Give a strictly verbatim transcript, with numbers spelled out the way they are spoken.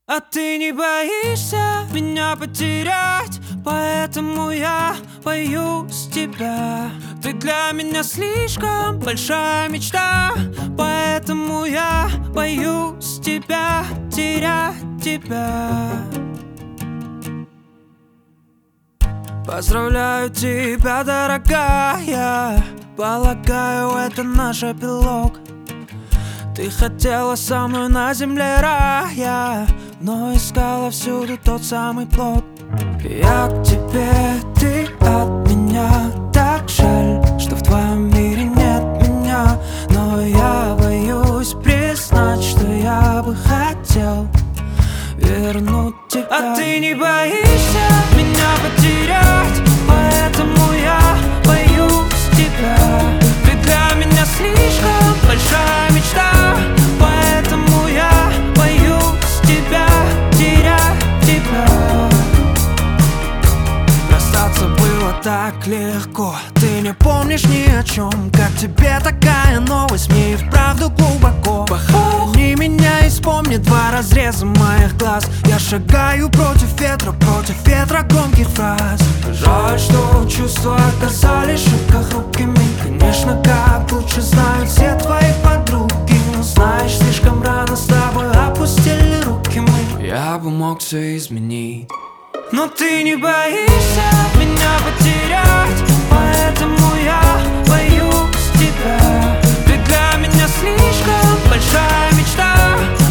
А ты не боишься меня потерять, поэтому я боюсь тебя. Ты для меня слишком большая мечта, поэтому я боюсь тебя, терять тебя. Поздравляю тебя, дорогая, полагаю, это наш эпилог. Ты хотела со мной на земле рая, но искала всюду тот самый плод. Я к тебе, ты от меня. Так жаль, что в твоем мире нет меня, но я боюсь признать, что я бы хотел вернуть тебя. А ты не боишься меня потерять, поэтому я боюсь тебя. Ты для меня слишком большая мечта, поэтому я боюсь тебя, терять тебя. Расстаться было так легко, ты не помнишь ни о чем. Как тебе такая новость, мне и вправду глубоко. Похорони меня и вспомни два разреза моих глаз. Я шагаю против ветра, против ветра громких фраз. Жаль, что чувства оказались шибко хрупкими. Конечно, как лучше знают все твои подруги, но знаешь, слишком рано с тобой опустили руки мы. Я бы мог все изменить, но ты не боишься меня потерять, поэтому я боюсь тебя. Ты для меня слишком большая мечта,